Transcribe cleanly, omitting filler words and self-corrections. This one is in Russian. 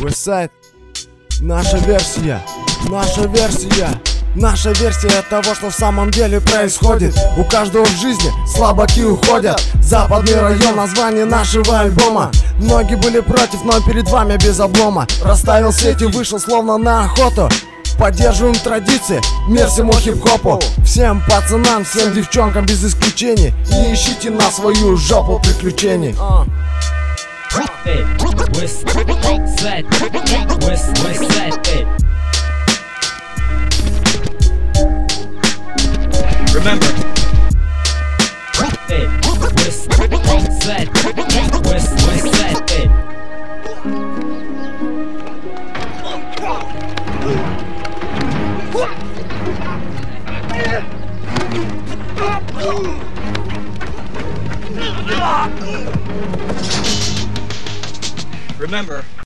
Westside. Наша версия, наша версия. Наша версия того, что в самом деле происходит. У каждого в жизни слабаки уходят. Западный район, название нашего альбома. Многие были против, но перед вами без облома. Расставил сети, вышел словно на охоту. Поддерживаем традиции, мир всему хип-хопу. Всем пацанам, всем девчонкам без исключений. Не ищите на свою жопу приключений. Hey, Westside, Westside, hey. Remember, hey, Westside, Westside, hey. Remember.